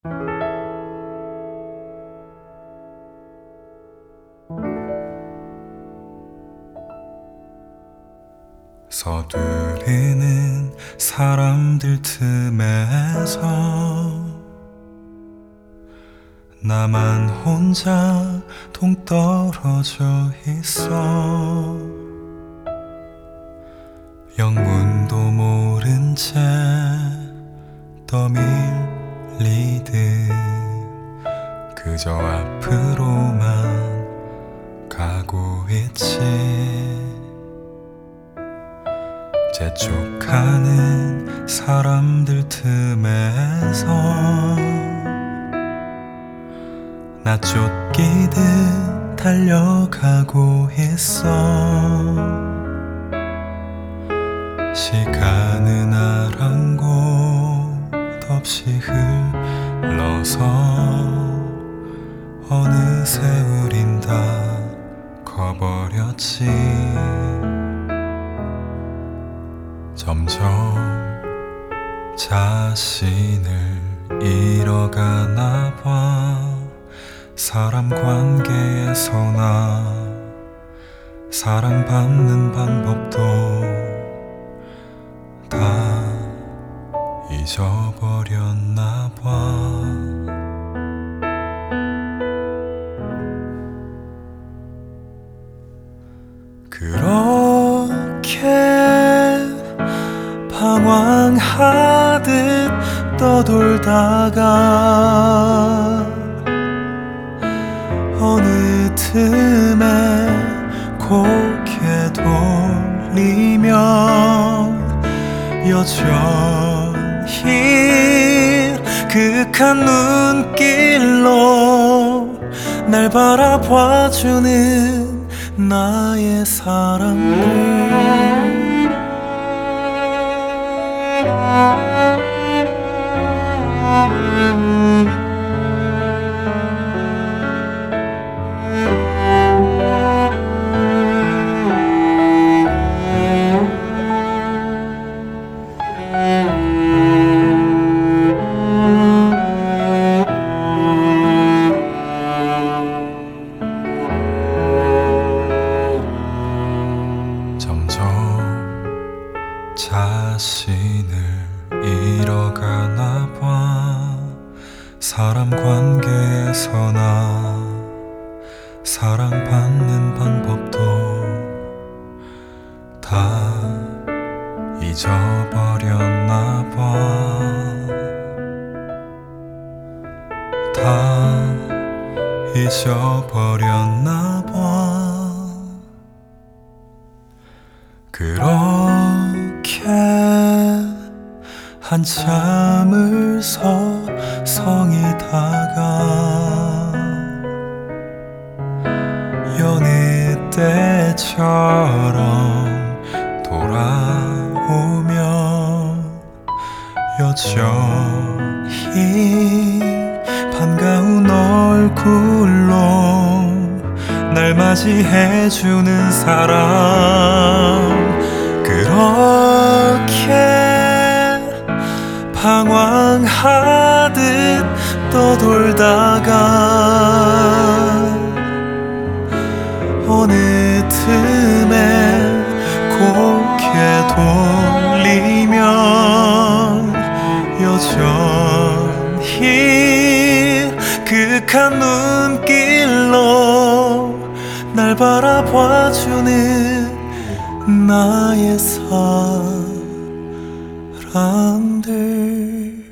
서두르는 사람들 틈에서 나만 혼자 동떨어져 있어. 영문도 모른 채 떠밀리듯 그저 앞으로만 가고 있지. 재촉하는 사람들 틈에서 나 쫓기듯 달려가고 있어. 시간은 아랑곳 없이 흘러서 어느새 우린 다 커버렸지. 점점 자신을 잃어가나 봐. 사람 관계에서나 사랑받는 방법도 다 잊어버렸나 봐. 그렇게 방황하듯 떠돌다가 어느 틈에 고개 돌리면 여전히 그윽한 눈길로 날 바라봐주는 나의 사랑들. 자신을 잃어가나 봐. 사람 관계에서나 사랑받는 방법도 다 잊어버렸나 봐. 다 잊어버렸나 봐. 그렇게 한참을 서성이다가 여느 때처럼 돌아오면 여전히 반가운 얼굴로 날 맞이해주는 사람. 그렇게 방황하듯 떠돌다가 어느 틈에 고개 돌리면 여전히 그윽한 눈길로 날 바라봐주는 나의 사랑들.